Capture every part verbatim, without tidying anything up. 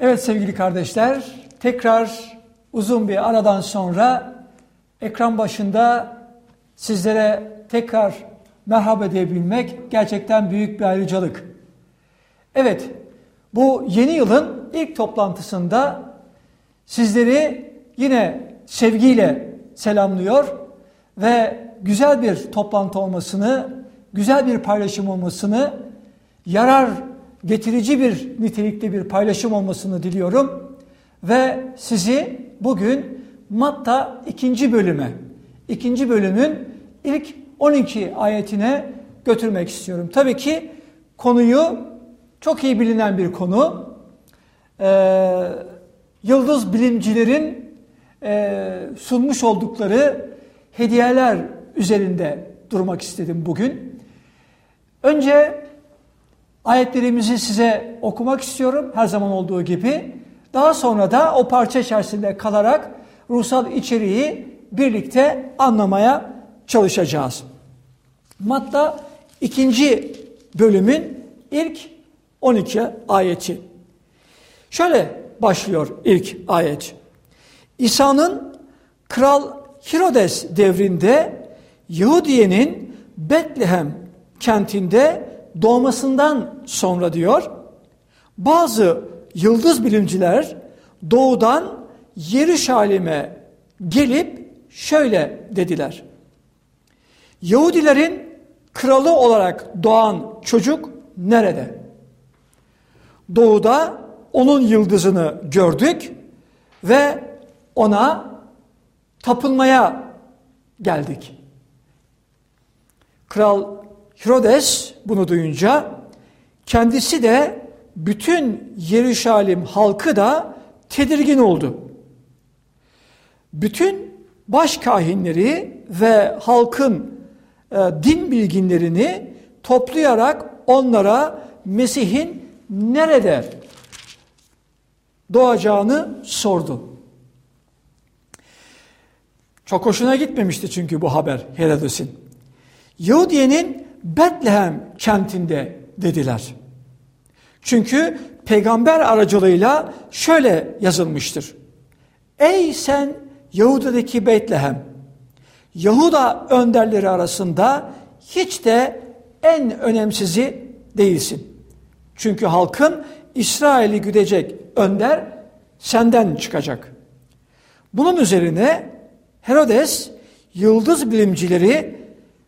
Evet sevgili kardeşler, tekrar uzun bir aradan sonra ekran başında sizlere tekrar merhaba diyebilmek gerçekten büyük bir ayrıcalık. Evet, bu yeni yılın ilk toplantısında sizleri yine sevgiyle selamlıyor ve güzel bir toplantı olmasını, güzel bir paylaşım olmasını, yarar getirici bir nitelikte bir paylaşım olmasını diliyorum. Ve sizi bugün Matta ikinci bölüme, ikinci bölümün ilk on iki ayetine götürmek istiyorum. Tabii ki konuyu çok iyi bilinen bir konu. Ee, yıldız bilimcilerin e, sunmuş oldukları hediyeler üzerinde durmak istedim bugün. Önce ayetlerimizi size okumak istiyorum her zaman olduğu gibi. Daha sonra da o parça içerisinde kalarak ruhsal içeriği birlikte anlamaya çalışacağız. Matta ikinci bölümün ilk on iki ayeti. Şöyle başlıyor ilk ayet. İsa'nın Kral Herodes devrinde Yahudiye'nin Betlehem kentinde doğmasından sonra diyor, bazı yıldız bilimciler doğudan Yeruşalim'e gelip şöyle dediler. Yahudilerin kralı olarak doğan çocuk nerede? Doğuda onun yıldızını gördük ve ona tapınmaya geldik. Kral Herodes bunu duyunca kendisi de bütün Yeruşalim halkı da tedirgin oldu. Bütün başkahinleri ve halkın e, din bilginlerini toplayarak onlara Mesih'in nerede doğacağını sordu. Çok hoşuna gitmemişti çünkü bu haber Herodes'in. Yahudiye'nin Betlehem kentinde dediler. Çünkü peygamber aracılığıyla şöyle yazılmıştır. Ey sen Yahuda'daki Betlehem, Yahuda önderleri arasında hiç de en önemsizi değilsin. Çünkü halkın İsrail'i güdecek önder senden çıkacak. Bunun üzerine Herodes yıldız bilimcileri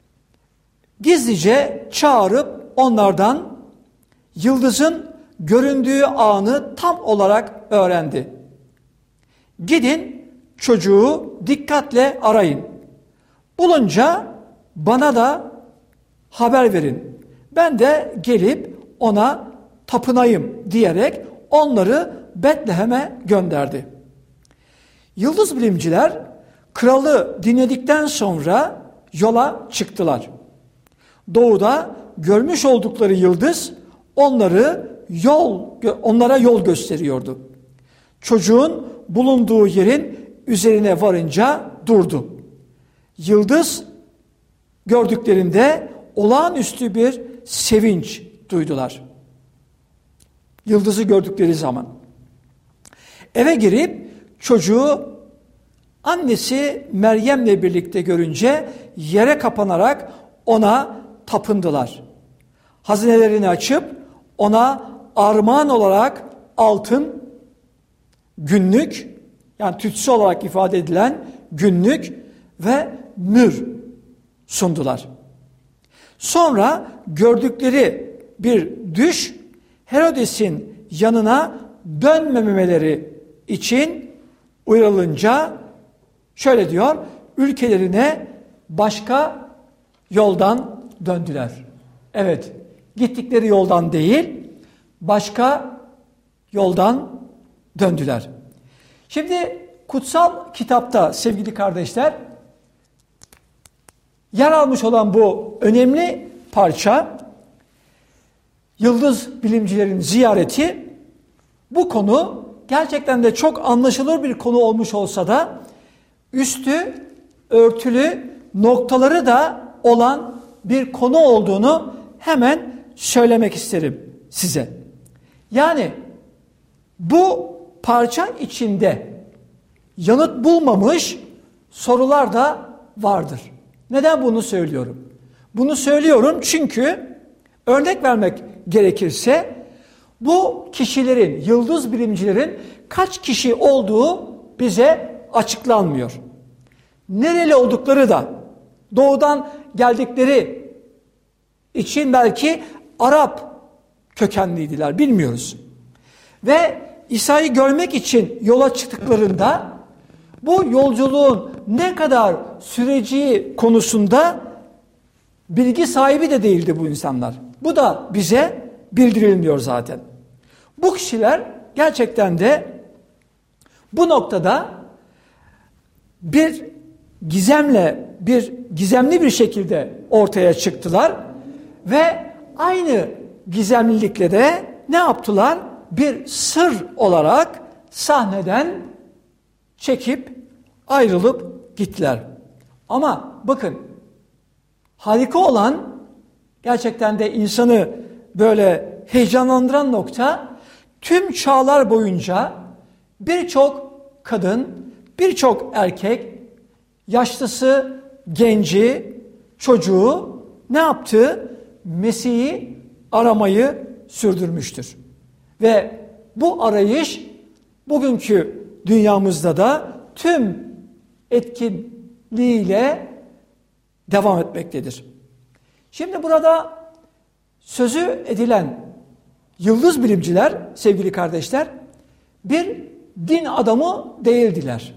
gizlice çağırıp onlardan yıldızın göründüğü anı tam olarak öğrendi. Gidin çocuğu dikkatle arayın. Bulunca bana da haber verin. Ben de gelip ona tapınayım diyerek onları Betlehem'e gönderdi. Yıldız bilimciler kralı dinledikten sonra yola çıktılar. Doğuda görmüş oldukları yıldız onları yol onlara yol gösteriyordu. Çocuğun bulunduğu yerin üzerine varınca durdu. Yıldız gördüklerinde olağanüstü bir sevinç duydular. Yıldızı gördükleri zaman. Eve girip çocuğu annesi Meryem'le birlikte görünce yere kapanarak ona tapındılar. Hazinelerini açıp ona armağan olarak altın, günlük, yani tütsü olarak ifade edilen günlük ve mür sundular. Sonra gördükleri bir düş Herodes'in yanına dönmemeleri için uyarılınca şöyle diyor, ülkelerine başka yoldan döndüler. Evet, gittikleri yoldan değil, başka yoldan döndüler. Şimdi kutsal kitapta sevgili kardeşler, yer almış olan bu önemli parça, yıldız bilimcilerin ziyareti, bu konu gerçekten de çok anlaşılır bir konu olmuş olsa da, üstü örtülü noktaları da olan bir konu olduğunu hemen söylemek isterim size. Yani bu parça içinde yanıt bulmamış sorular da vardır. Neden bunu söylüyorum? Bunu söylüyorum çünkü örnek vermek gerekirse bu kişilerin, yıldız bilimcilerin kaç kişi olduğu bize açıklanmıyor. Nereli oldukları da, doğudan geldikleri için belki Arap kökenliydiler, bilmiyoruz. Ve İsa'yı görmek için yola çıktıklarında bu yolculuğun ne kadar süreceği konusunda bilgi sahibi de değildi bu insanlar. Bu da bize bildirilmiyor zaten. Bu kişiler gerçekten de bu noktada bir gizemle, bir gizemli bir şekilde ortaya çıktılar ve aynı gizemlilikle de ne yaptılar? Bir sır olarak sahneden çekip ayrılıp gittiler. Ama bakın, harika olan, gerçekten de insanı böyle heyecanlandıran nokta, tüm çağlar boyunca birçok kadın, birçok erkek, yaşlısı, genci, çocuğu ne yaptı? Mesih'i aramayı sürdürmüştür. Ve bu arayış bugünkü dünyamızda da tüm etkinliğiyle devam etmektedir. Şimdi burada sözü edilen yıldız bilimciler, sevgili kardeşler, bir din adamı değildiler.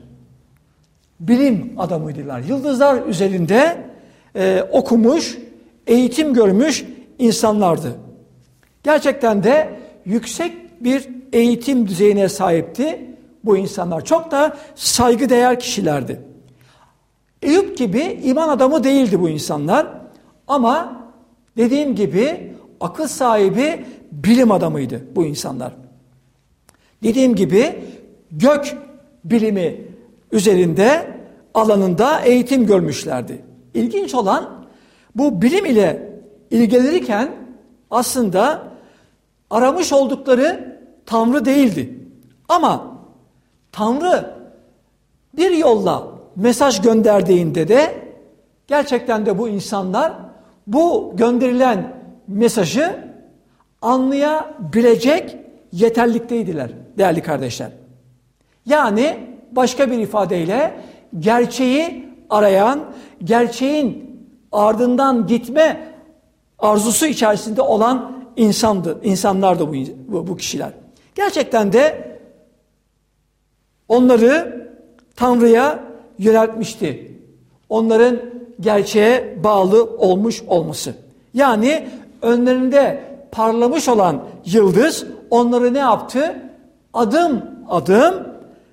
Bilim adamıydılar. Yıldızlar üzerinde e, okumuş, eğitim görmüş insanlardı. Gerçekten de yüksek bir eğitim düzeyine sahipti bu insanlar. Çok da saygıdeğer kişilerdi. Eyüp gibi iman adamı değildi bu insanlar. Ama dediğim gibi akıl sahibi bilim adamıydı bu insanlar. Dediğim gibi gök bilimi üzerinde, alanında eğitim görmüşlerdi. İlginç olan, bu bilim ile ilgilenirken aslında aramış oldukları Tanrı değildi. Ama Tanrı bir yolla mesaj gönderdiğinde de gerçekten de bu insanlar bu gönderilen mesajı anlayabilecek yeterlikteydiler değerli kardeşler. Yani başka bir ifadeyle gerçeği arayan, gerçeğin ardından gitme arzusu içerisinde olan insandı, insanlardı bu, bu, bu kişiler. Gerçekten de onları Tanrı'ya yöneltmişti. Onların gerçeğe bağlı olmuş olması. Yani önlerinde parlamış olan yıldız onları ne yaptı? Adım adım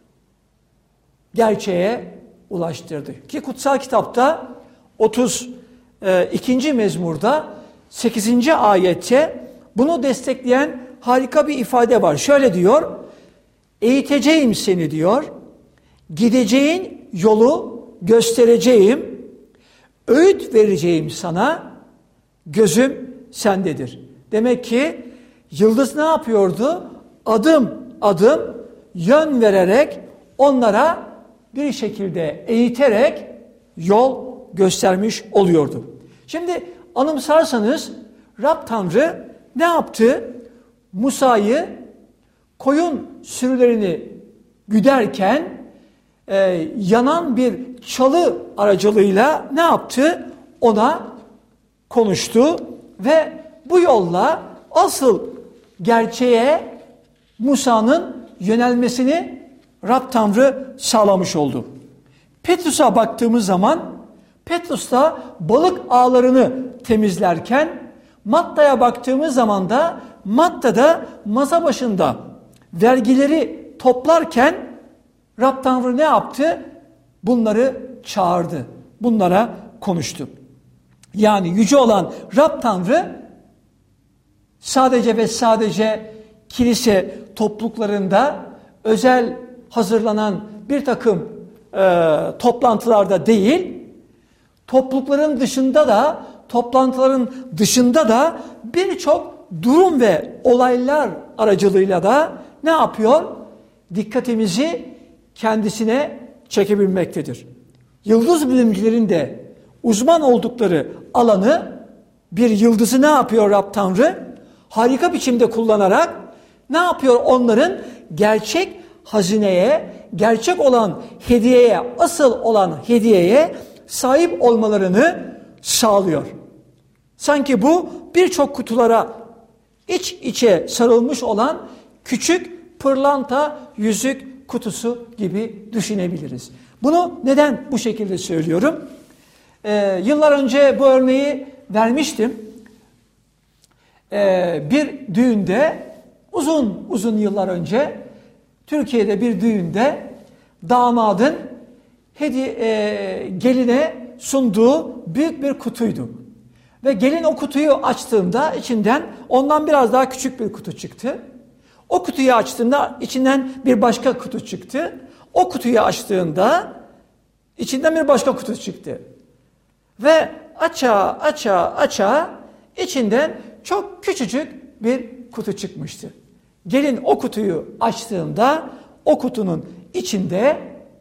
gerçeğe ulaştırdı. Ki kutsal kitapta otuz ikinci mezmurda sekizinci ayette bunu destekleyen harika bir ifade var. Şöyle diyor: eğiteceğim seni diyor, gideceğin yolu göstereceğim, öğüt vereceğim sana, gözüm sendedir. Demek ki yıldız ne yapıyordu? Adım adım yön vererek, onlara bir şekilde eğiterek yol göstermiş oluyordu. Şimdi anımsarsanız Rab Tanrı ne yaptı? Musa'yı koyun sürülerini güderken e, yanan bir çalı aracılığıyla ne yaptı? Ona konuştu ve bu yolla asıl gerçeğe Musa'nın yönelmesini Rab Tanrı sağlamış oldu. Petrus'a baktığımız zaman Petrus da balık ağlarını temizlerken, Matta'ya baktığımız zaman da Matta'da masa başında vergileri toplarken Rab Tanrı ne yaptı? Bunları çağırdı. Bunlara konuştu. Yani yüce olan Rab Tanrı sadece ve sadece kilise topluluklarında özel hazırlanan bir takım e, toplantılarda değil, toplulukların dışında da, toplantıların dışında da birçok durum ve olaylar aracılığıyla da ne yapıyor? Dikkatimizi kendisine çekebilmektedir. Yıldız bilimcilerin de uzman oldukları alanı, bir yıldızı ne yapıyor Rab Tanrı? Harika biçimde kullanarak ne yapıyor? Onların gerçek hazineye, gerçek olan hediyeye, asıl olan hediyeye sahip olmalarını sağlıyor. Sanki bu birçok kutulara iç içe sarılmış olan küçük pırlanta yüzük kutusu gibi düşünebiliriz. Bunu neden bu şekilde söylüyorum? Ee, yıllar önce bu örneği vermiştim. Ee, bir düğünde, uzun uzun yıllar önce Türkiye'de bir düğünde damadın hediye, e, geline sunduğu büyük bir kutuydu. Ve gelin o kutuyu açtığında içinden ondan biraz daha küçük bir kutu çıktı. O kutuyu açtığında içinden bir başka kutu çıktı. O kutuyu açtığında içinden bir başka kutu çıktı. Ve aça aça aça içinden çok küçücük bir kutu çıkmıştı. Gelin o kutuyu açtığında o kutunun içinde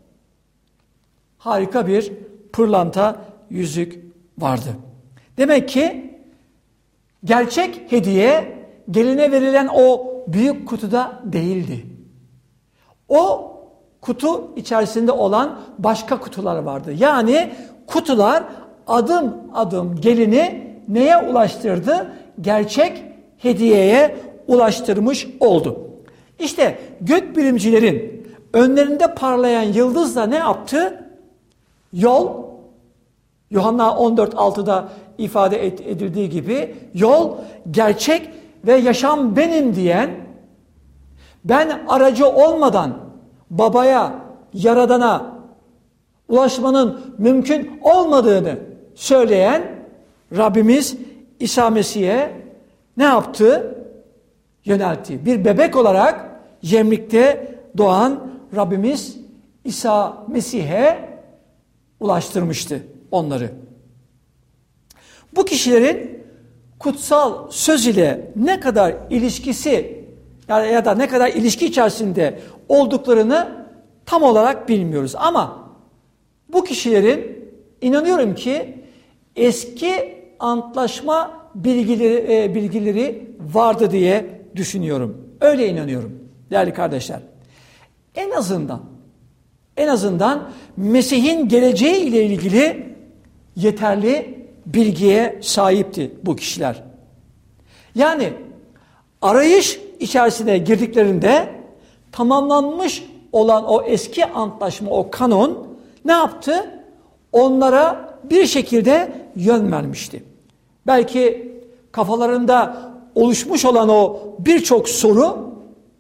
harika bir pırlanta yüzük vardı. Demek ki gerçek hediye geline verilen o büyük kutuda değildi. O kutu içerisinde olan başka kutular vardı. Yani kutular adım adım gelini neye ulaştırdı? Gerçek hediyeye ulaştırmış oldu. İşte gökbilimcilerin önlerinde parlayan yıldızla ne yaptı? Yol, Yuhanna on dört altıda ifade edildiği gibi, yol, gerçek ve yaşam benim diyen, ben aracı olmadan babaya, Yaradan'a ulaşmanın mümkün olmadığını söyleyen Rabbimiz İsa Mesih'e ne yaptı? Yöneltti. Bir bebek olarak Yemlik'te doğan Rabbimiz İsa Mesih'e ulaştırmıştı onları. Bu kişilerin kutsal söz ile ne kadar ilişkisi yani ya da ne kadar ilişki içerisinde olduklarını tam olarak bilmiyoruz. Ama bu kişilerin inanıyorum ki eski antlaşma bilgileri, e, bilgileri vardı diye düşünüyorum. Öyle inanıyorum değerli kardeşler. En azından en azından Mesih'in geleceği ile ilgili yeterli bilgiye sahipti bu kişiler. Yani arayış içerisine girdiklerinde tamamlanmış olan o eski antlaşma, o kanon ne yaptı? Onlara bir şekilde yön vermişti. Belki kafalarında oluşmuş olan o birçok soru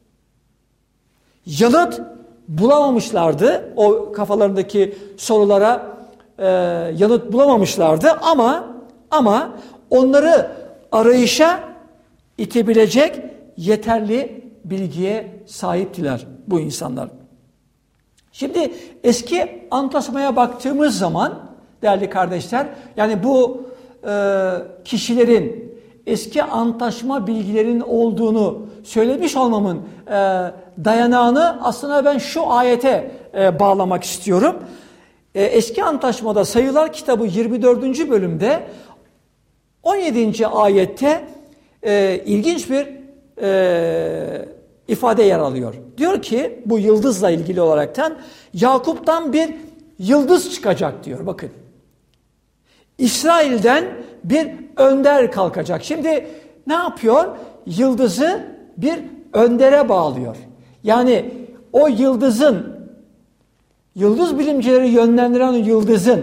yanıt bulamamışlardı. O kafalarındaki sorulara e, yanıt bulamamışlardı ama ama onları arayışa itebilecek yeterli bilgiye sahiptiler bu insanlar. Şimdi eski antlaşmaya baktığımız zaman değerli kardeşler, yani bu e, kişilerin eski antlaşma bilgilerinin olduğunu söylemiş olmamın e, dayanağını aslında ben şu ayete e, bağlamak istiyorum. E, eski antlaşmada Sayılar kitabı yirmi dördüncü bölümde on yedinci ayette e, ilginç bir e, ifade yer alıyor. Diyor ki bu yıldızla ilgili olaraktan Yakup'tan bir yıldız çıkacak diyor. Bakın. İsrail'den bir önder kalkacak. Şimdi ne yapıyor? Yıldızı bir öndere bağlıyor. Yani o yıldızın, yıldız bilimcileri yönlendiren yıldızın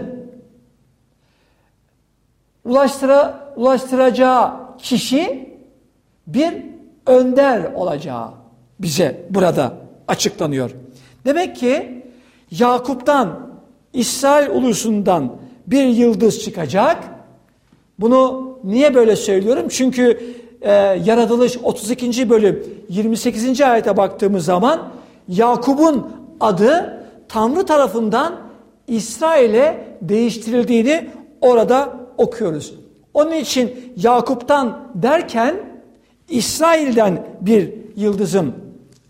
ulaştıra, ulaştıracağı kişi bir önder olacağı bize burada açıklanıyor. Demek ki Yakup'tan, İsrail ulusundan bir yıldız çıkacak. Bunu niye böyle söylüyorum? Çünkü e, Yaratılış otuz ikinci bölüm yirmi sekizinci ayete baktığımız zaman Yakup'un adı Tanrı tarafından İsrail'e değiştirildiğini orada okuyoruz. Onun için Yakup'tan derken İsrail'den bir yıldızın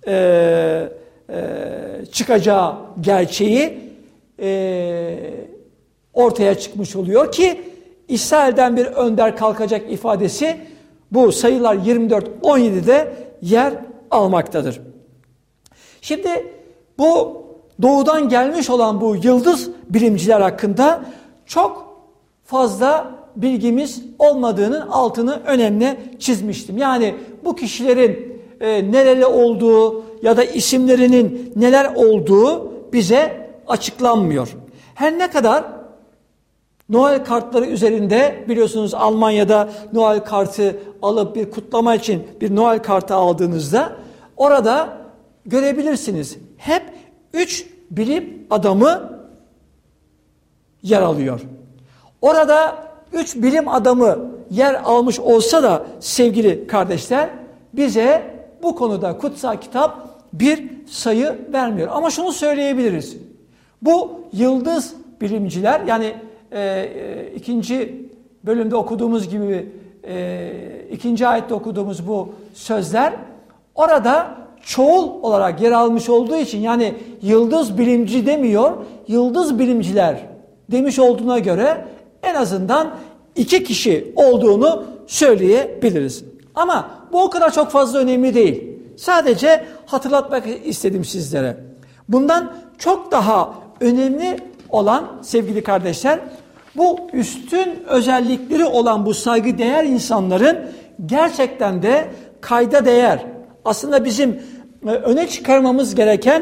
e, e, çıkacağı gerçeği e, ortaya çıkmış oluyor ki İsrail'den bir önder kalkacak ifadesi bu Sayılar yirmi dört on yedi'de yer almaktadır. Şimdi bu doğudan gelmiş olan bu yıldız bilimciler hakkında çok fazla bilgimiz olmadığının altını önemli çizmiştim. Yani bu kişilerin e, nereli olduğu ya da isimlerinin neler olduğu bize açıklanmıyor. Her ne kadar Noel kartları üzerinde biliyorsunuz Almanya'da Noel kartı alıp bir kutlama için bir Noel kartı aldığınızda orada görebilirsiniz. Hep üç bilim adamı yer alıyor. Orada üç bilim adamı yer almış olsa da sevgili kardeşler bize bu konuda kutsal kitap bir sayı vermiyor. Ama şunu söyleyebiliriz. Bu yıldız bilimciler yani e, e, ikinci bölümde okuduğumuz gibi e, ikinci ayette okuduğumuz bu sözler orada çoğul olarak yer almış olduğu için yani yıldız bilimci demiyor, yıldız bilimciler demiş olduğuna göre en azından iki kişi olduğunu söyleyebiliriz. Ama bu o kadar çok fazla önemli değil. Sadece hatırlatmak istedim sizlere. Bundan çok daha önemli olan sevgili kardeşler, bu üstün özellikleri olan bu saygıdeğer insanların gerçekten de kayda değer. Aslında bizim öne çıkarmamız gereken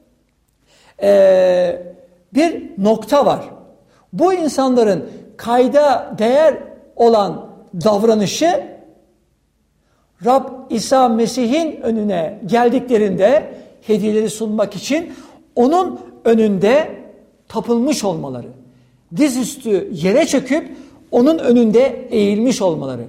e, bir nokta var. Bu insanların kayda değer olan davranışı Rab İsa Mesih'in önüne geldiklerinde hediyeleri sunmak için onun önünde tapılmış olmaları. Dizüstü yere çöküp onun önünde eğilmiş olmaları.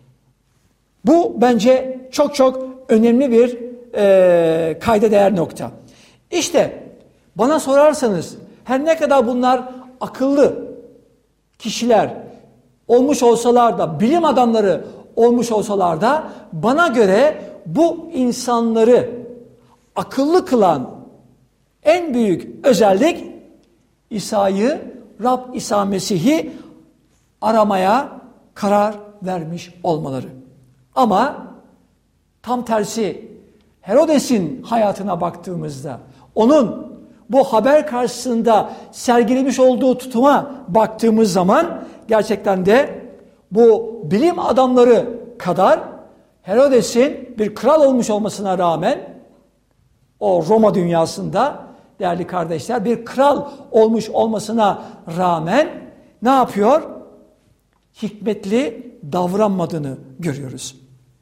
Bu bence çok çok önemli bir e, kayda değer nokta. İşte bana sorarsanız her ne kadar bunlar akıllı kişiler olmuş olsalar da, bilim adamları olmuş olsalar da bana göre bu insanları akıllı kılan en büyük özellik İsa'yı, Rab İsa Mesih'i aramaya karar vermiş olmaları. Ama tam tersi Herodes'in hayatına baktığımızda onun bu haber karşısında sergilemiş olduğu tutuma baktığımız zaman gerçekten de bu bilim adamları kadar Herodes'in bir kral olmuş olmasına rağmen o Roma dünyasında değerli kardeşler bir kral olmuş olmasına rağmen ne yapıyor? Hikmetli davranmadığını görüyoruz.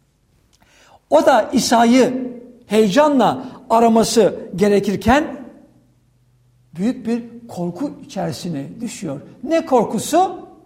O da İsa'yı heyecanla araması gerekirken büyük bir korku içerisine düşüyor. Ne korkusu?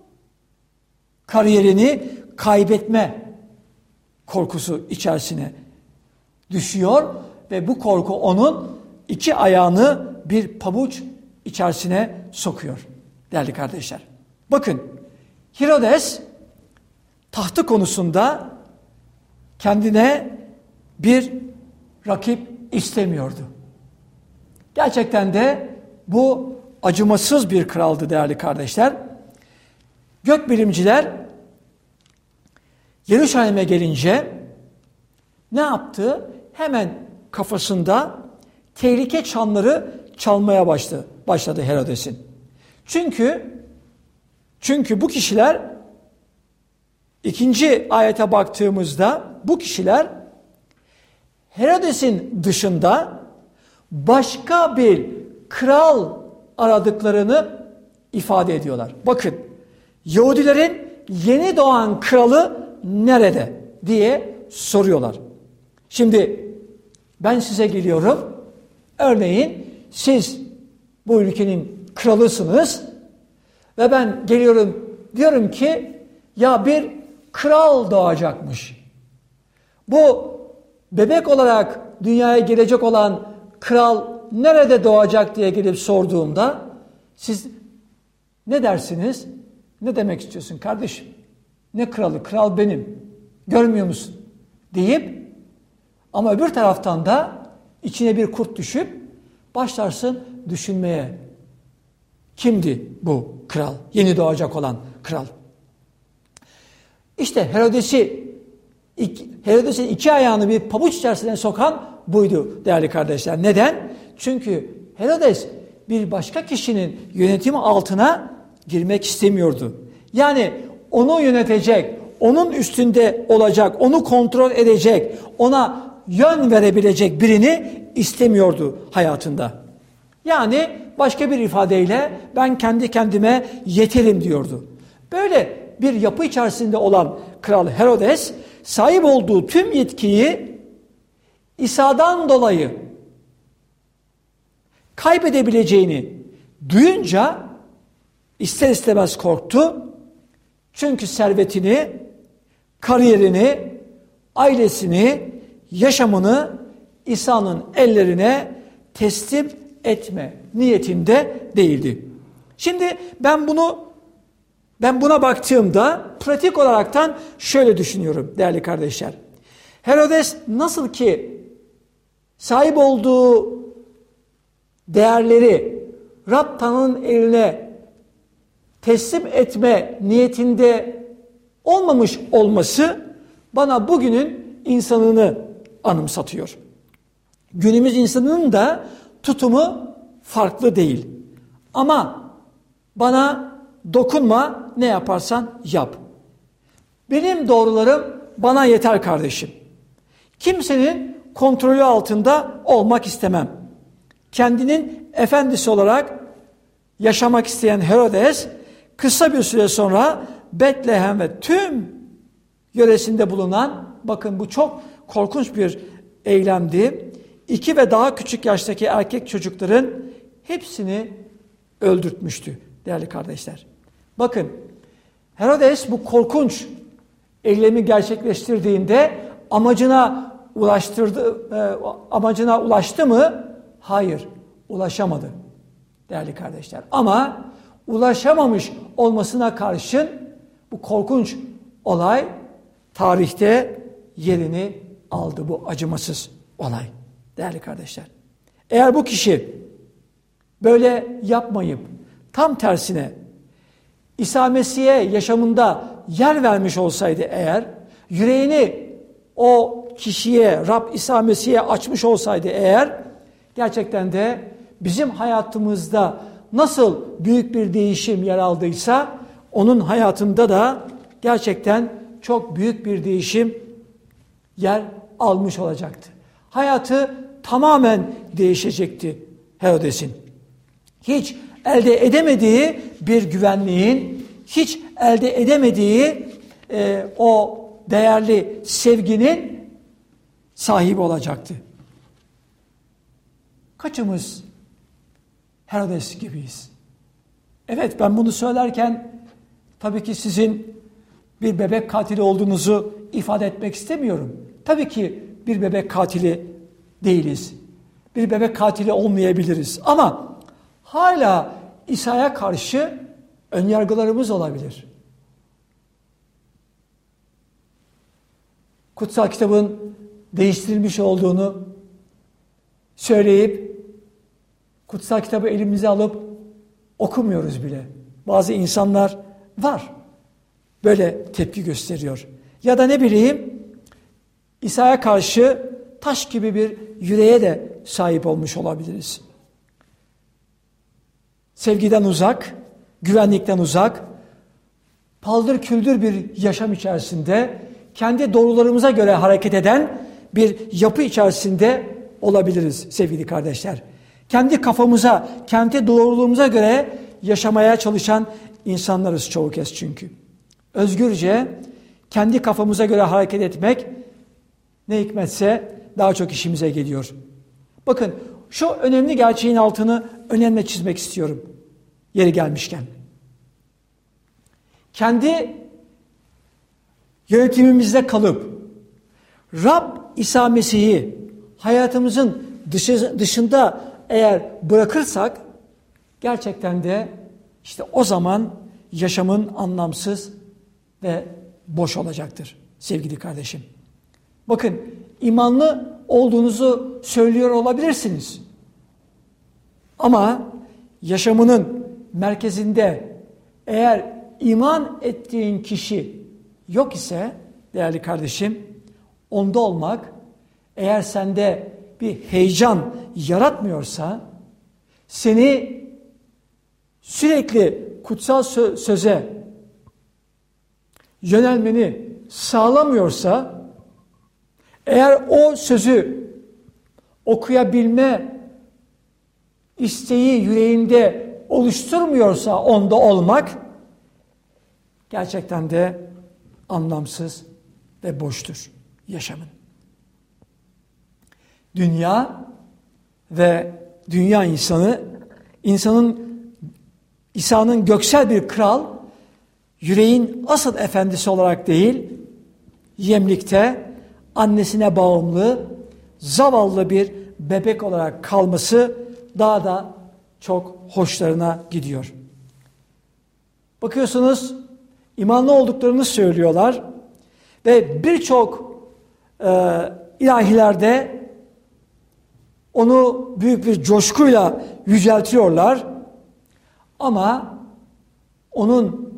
Kariyerini kaybetme korkusu içerisine düşüyor ve bu korku onun iki ayağını bir pabuç içerisine sokuyor değerli kardeşler. Bakın Herodes tahtı konusunda kendine bir rakip istemiyordu. Gerçekten de bu acımasız bir kraldı değerli kardeşler. Gökbilimciler Yeruşalim'e gelince ne yaptı? Hemen kafasında tehlike çanları çalmaya başladı, başladı Herodes'in. Çünkü çünkü bu kişiler ikinci ayete baktığımızda bu kişiler Herodes'in dışında başka bir kral aradıklarını ifade ediyorlar. Bakın Yahudilerin yeni doğan kralı nerede diye soruyorlar. Şimdi ben size geliyorum. Örneğin siz bu ülkenin kralısınız ve ben geliyorum diyorum ki ya bir kral doğacakmış. Bu bebek olarak dünyaya gelecek olan kral nerede doğacak diye gelip sorduğumda siz ne dersiniz? Ne demek istiyorsun kardeşim? Ne kralı? Kral benim. Görmüyor musun? Deyip ama öbür taraftan da içine bir kurt düşüp başlarsın düşünmeye. Kimdi bu kral? Yeni doğacak olan kral. İşte Herodes'i Herodes'in iki ayağını bir pabuç içerisine sokan buydu değerli kardeşler. Neden? Çünkü Herodes bir başka kişinin yönetimi altına girmek istemiyordu. Yani onu yönetecek, onun üstünde olacak, onu kontrol edecek, ona yön verebilecek birini istemiyordu hayatında. Yani başka bir ifadeyle ben kendi kendime yeterim diyordu. Böyle bir yapı içerisinde olan Kral Herodes sahip olduğu tüm yetkiyi İsa'dan dolayı kaybedebileceğini duyunca ister istemez korktu. Çünkü servetini, kariyerini, ailesini, yaşamını İsa'nın ellerine teslim etme niyetinde değildi. Şimdi ben bunu ben buna baktığımda pratik olaraktan şöyle düşünüyorum değerli kardeşler. Herodes nasıl ki sahip olduğu değerleri Rab Tanrı'nın eline teslim etme niyetinde olmamış olması bana bugünün insanını anımsatıyor. Günümüz insanının da tutumu farklı değil. Ama bana dokunma, ne yaparsan yap. Benim doğrularım bana yeter kardeşim. Kimsenin kontrolü altında olmak istemem. Kendinin efendisi olarak yaşamak isteyen Herodes kısa bir süre sonra Betlehem ve tüm yöresinde bulunan, bakın bu çok korkunç bir eylemdi, İki ve daha küçük yaştaki erkek çocukların hepsini öldürtmüştü değerli kardeşler. Bakın Herodes bu korkunç eylemi gerçekleştirdiğinde amacına ulaştırdı, e, amacına ulaştı mı? Hayır, ulaşamadı değerli kardeşler. Ama ulaşamamış olmasına karşın bu korkunç olay tarihte yerini aldı, bu acımasız olay. Değerli kardeşler, eğer bu kişi böyle yapmayıp tam tersine İsa Mesih'e yaşamında yer vermiş olsaydı eğer, yüreğini o kişiye, Rab İsa Mesih'e açmış olsaydı eğer, gerçekten de bizim hayatımızda nasıl büyük bir değişim yer aldıysa, onun hayatında da gerçekten çok büyük bir değişim yer almış olacaktı. Hayatı tamamen değişecekti Herodes'in. Hiç elde edemediği bir güvenliğin, hiç elde edemediği e, o değerli sevginin sahibi olacaktı. Kaçımız Herodes gibiyiz? Evet, ben bunu söylerken tabii ki sizin bir bebek katili olduğunuzu ifade etmek istemiyorum. Tabii ki bir bebek katili değiliz. Bir bebek katili olmayabiliriz. Ama hala İsa'ya karşı önyargılarımız olabilir. Kutsal kitabın değiştirilmiş olduğunu söyleyip kutsal kitabı elimize alıp okumuyoruz bile. Bazı insanlar var. Böyle tepki gösteriyor. Ya da ne bileyim, İsa'ya karşı taş gibi bir yüreğe de sahip olmuş olabiliriz. Sevgiden uzak, güvenlikten uzak, paldır küldür bir yaşam içerisinde, kendi doğrularımıza göre hareket eden bir yapı içerisinde olabiliriz sevgili kardeşler. Kendi kafamıza, kendi doğruluğumuza göre yaşamaya çalışan insanlarız çoğu kez çünkü. Özgürce kendi kafamıza göre hareket etmek ne hikmetse daha çok işimize geliyor. Bakın şu önemli gerçeğin altını önemli çizmek istiyorum yeri gelmişken. Kendi yönetimimizde kalıp Rab İsa Mesih'i hayatımızın dışı, dışında eğer bırakırsak gerçekten de işte o zaman yaşamın anlamsız ve boş olacaktır sevgili kardeşim. Bakın, imanlı olduğunuzu söylüyor olabilirsiniz. Ama yaşamının merkezinde eğer iman ettiğin kişi yok ise değerli kardeşim, onda olmak eğer sende bir heyecan yaratmıyorsa, seni sürekli kutsal sö- söze yönelmeni sağlamıyorsa, eğer o sözü okuyabilme isteği yüreğinde oluşturmuyorsa onda olmak gerçekten de anlamsız ve boştur yaşamın. Dünya ve dünya insanı, insanın İsa'nın göksel bir kral, yüreğin asıl efendisi olarak değil, yemlikte annesine bağımlı, zavallı bir bebek olarak kalması daha da çok hoşlarına gidiyor. Bakıyorsunuz, imanlı olduklarını söylüyorlar ve birçok e, ilahilerde onu büyük bir coşkuyla yüceltiyorlar ama onun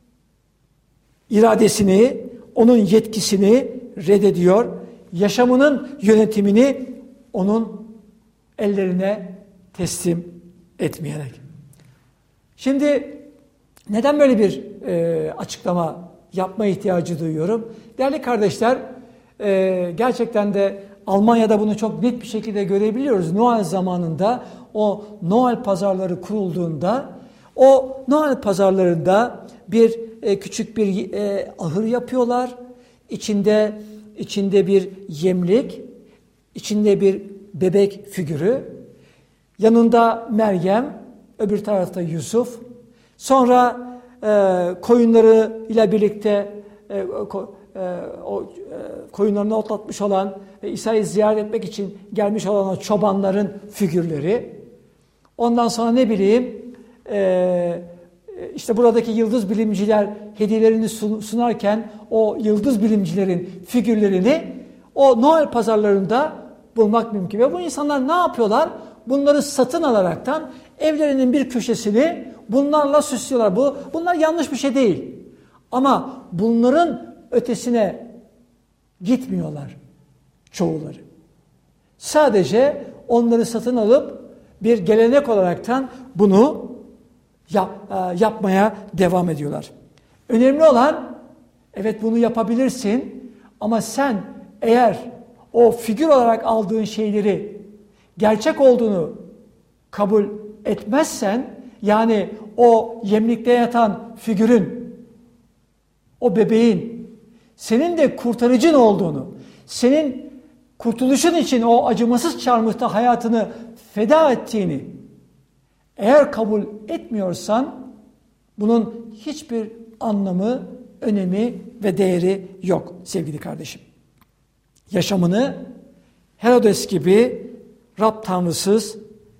iradesini, onun yetkisini reddediyor. Yaşamının yönetimini onun ellerine teslim etmeyerek. Şimdi neden böyle bir e, açıklama yapma ihtiyacı duyuyorum? Değerli kardeşler, e, gerçekten de Almanya'da bunu çok net bir şekilde görebiliyoruz. Noel zamanında o Noel pazarları kurulduğunda o Noel pazarlarında bir e, küçük bir e, ahır yapıyorlar. İçinde içinde bir yemlik, içinde bir bebek figürü, yanında Meryem, öbür tarafta Yusuf. Sonra e, koyunları ile birlikte e, ko, e, o e, koyunlarını otlatmış olan ve İsa'yı ziyaret etmek için gelmiş olan o çobanların figürleri. Ondan sonra ne bileyim e, işte buradaki yıldız bilimciler hediyelerini sunarken o yıldız bilimcilerin figürlerini o Noel pazarlarında bulmak mümkün. Ve bu insanlar ne yapıyorlar? Bunları satın alaraktan evlerinin bir köşesini bunlarla süslüyorlar. Bu, bunlar yanlış bir şey değil. Ama bunların ötesine gitmiyorlar çoğuları. Sadece onları satın alıp bir gelenek olaraktan bunu yap, yapmaya devam ediyorlar. Önemli olan, evet bunu yapabilirsin ama sen eğer o figür olarak aldığın şeyleri gerçek olduğunu kabul etmezsen, yani o yemlikte yatan figürün, o bebeğin senin de kurtarıcın olduğunu, senin kurtuluşun için o acımasız çarmıhta hayatını feda ettiğini eğer kabul etmiyorsan, bunun hiçbir anlamı, önemi ve değeri yok sevgili kardeşim. Yaşamını Herodes gibi Rab tanrısız,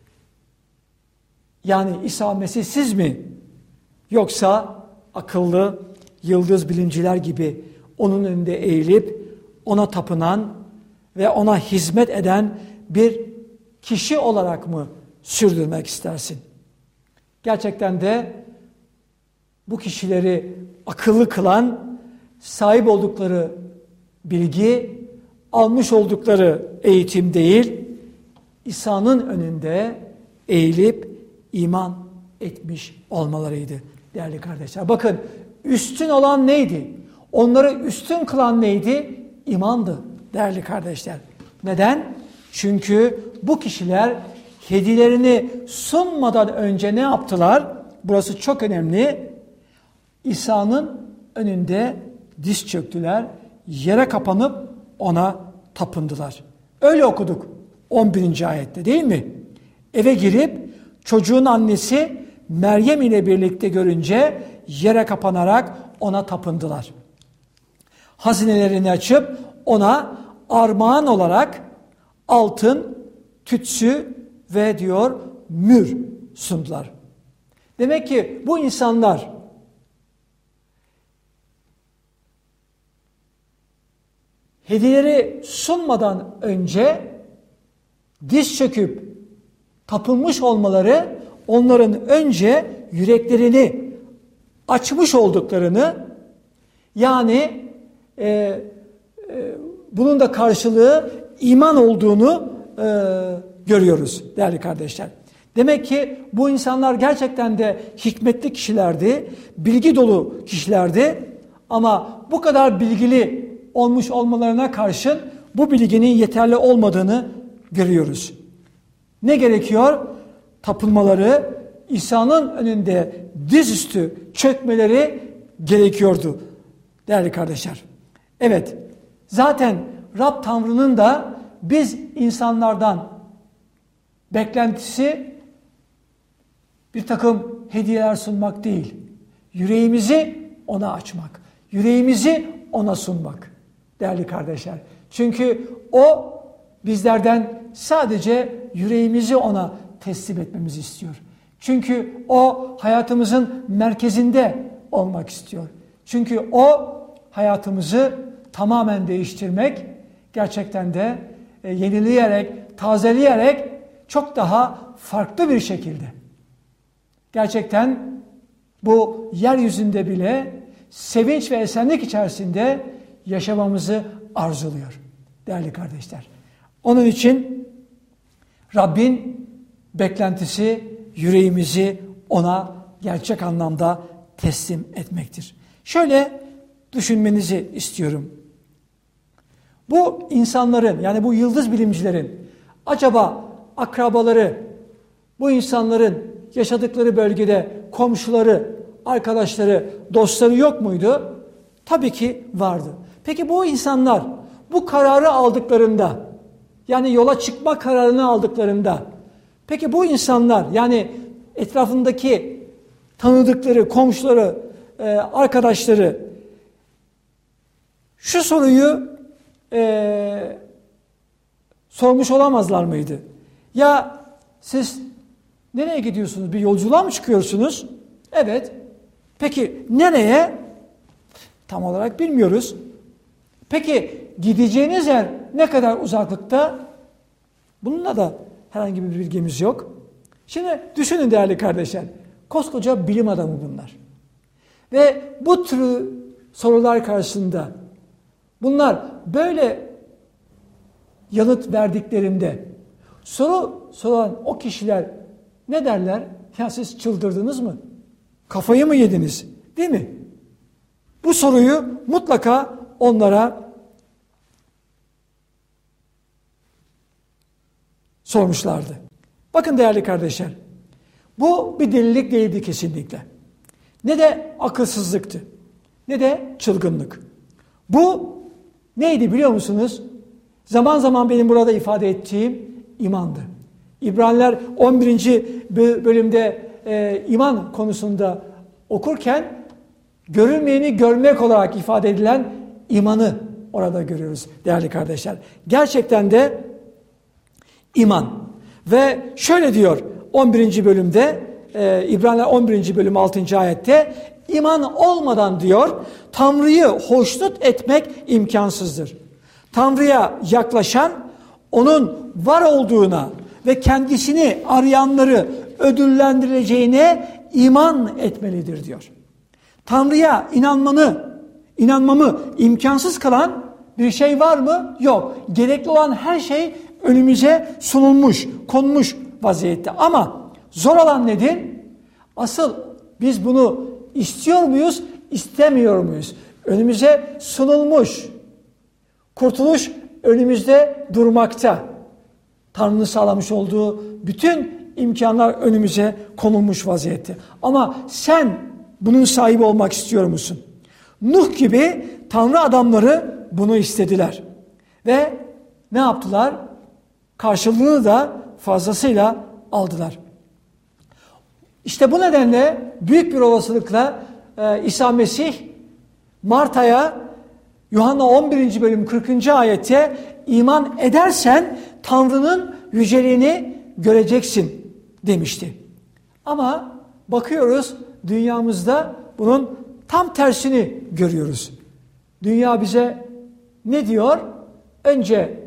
yani İsa Mesihsiz mi, yoksa akıllı yıldız bilimciler gibi onun önünde eğilip ona tapınan ve ona hizmet eden bir kişi olarak mı sürdürmek istersin? Gerçekten de bu kişileri akıllı kılan sahip oldukları bilgi, almış oldukları eğitim değil, İsa'nın önünde eğilip iman etmiş olmalarıydı değerli kardeşler. Bakın, üstün olan neydi? Onları üstün kılan neydi? İmandı değerli kardeşler. Neden? Çünkü bu kişiler hediyelerini sunmadan önce ne yaptılar? Burası çok önemli. İsa'nın önünde diz çöktüler, yere kapanıp ona tapındılar. Öyle okuduk on birinci ayette, değil mi? Eve girip çocuğun annesi Meryem ile birlikte görünce yere kapanarak ona tapındılar. Hazinelerini açıp ona armağan olarak altın, tütsü ve diyor mür sundular. Demek ki bu insanlar hediyeleri sunmadan önce diz çöküp tapınmış olmaları, onların önce yüreklerini açmış olduklarını, yani e, e, bunun da karşılığı iman olduğunu e, görüyoruz değerli kardeşler. Demek ki bu insanlar gerçekten de hikmetli kişilerdi, bilgi dolu kişilerdi ama bu kadar bilgili olmuş olmalarına karşın bu bilginin yeterli olmadığını görüyoruz. Ne gerekiyor? Tapınmaları, İsa'nın önünde dizüstü çökmeleri gerekiyordu değerli kardeşler. Evet, zaten Rab Tanrı'nın da biz insanlardan beklentisi bir takım hediyeler sunmak değil, yüreğimizi ona açmak, yüreğimizi ona sunmak değerli kardeşler. Çünkü o bizlerden sadece yüreğimizi ona teslim etmemizi istiyor. Çünkü o hayatımızın merkezinde olmak istiyor. Çünkü o hayatımızı tamamen değiştirmek, gerçekten de e, yenileyerek, tazeleyerek çok daha farklı bir şekilde. Gerçekten bu yeryüzünde bile sevinç ve esenlik içerisinde yaşamamızı arzuluyor değerli kardeşler. Onun için Rabbin beklentisi yüreğimizi ona gerçek anlamda teslim etmektir. Şöyle düşünmenizi istiyorum. Bu insanların, yani bu yıldız bilimcilerin acaba akrabaları, bu insanların yaşadıkları bölgede komşuları, arkadaşları, dostları yok muydu? Tabii ki vardı. Peki bu insanlar bu kararı aldıklarında, yani yola çıkma kararını aldıklarında, peki bu insanlar, yani etrafındaki tanıdıkları, komşuları, arkadaşları şu soruyu e, sormuş olamazlar mıydı? Ya siz nereye gidiyorsunuz? Bir yolculuğa mı çıkıyorsunuz? Evet. Peki nereye? Tam olarak bilmiyoruz. Peki gideceğiniz yer ne kadar uzaklıkta? Bununla da herhangi bir bilgimiz yok. Şimdi düşünün değerli kardeşler. Koskoca bilim adamı bunlar. Ve bu tür sorular karşısında bunlar böyle yanıt verdiklerinde soru soran o kişiler ne derler? Ya siz çıldırdınız mı? Kafayı mı yediniz? Değil mi? Bu soruyu mutlaka onlara sormuşlardı. Bakın değerli kardeşler, bu bir delilik değildi kesinlikle. Ne de akılsızlıktı, ne de çılgınlık. Bu neydi biliyor musunuz? Zaman zaman benim burada ifade ettiğim imandı. İbraniler on birinci bölümde e, iman konusunda okurken görülmeyeni görmek olarak ifade edilen imanı orada görüyoruz değerli kardeşler. Gerçekten de iman. Ve şöyle diyor on birinci bölümde, e, İbraniler on birinci bölüm altıncı ayette, iman olmadan diyor Tanrı'yı hoşnut etmek imkansızdır. Tanrı'ya yaklaşan onun var olduğuna ve kendisini arayanları ödüllendireceğine iman etmelidir diyor. Tanrı'ya inanmanı, inanmamı imkansız kılan bir şey var mı? Yok. Gerekli olan her şey önümüze sunulmuş, konmuş vaziyette. Ama zor olan nedir? Asıl biz bunu istiyor muyuz, istemiyor muyuz? Önümüze sunulmuş. Kurtuluş önümüzde durmakta. Tanrı'nın sağlamış olduğu bütün imkanlar önümüze konulmuş vaziyette. Ama sen bunun sahibi olmak istiyor musun? Nuh gibi Tanrı adamları bunu istediler. Ve ne yaptılar? Karşılığını da fazlasıyla aldılar. İşte bu nedenle büyük bir olasılıkla e, İsa Mesih Marta'ya Yuhanna on birinci bölüm kırkıncı ayette iman edersen Tanrı'nın yüceliğini göreceksin demişti. Ama bakıyoruz dünyamızda bunun tam tersini görüyoruz. Dünya bize ne diyor? önce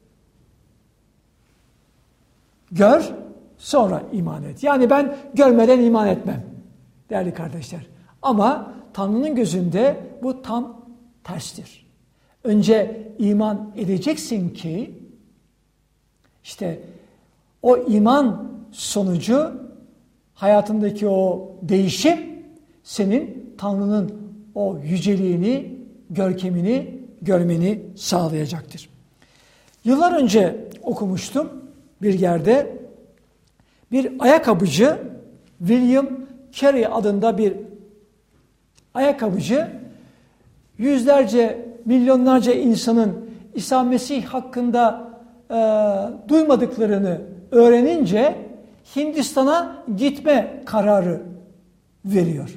gör, sonra iman et. Yani ben görmeden iman etmem değerli kardeşler. Ama Tanrı'nın gözünde bu tam terstir. Önce iman edeceksin ki işte o iman sonucu hayatındaki o değişim senin Tanrı'nın o yüceliğini, görkemini görmeni sağlayacaktır. Yıllar önce okumuştum bir yerde, bir ayakkabıcı, William Carey adında bir ayakkabıcı, yüzlerce, milyonlarca insanın İsa Mesih hakkında e, duymadıklarını öğrenince Hindistan'a gitme kararı veriyor.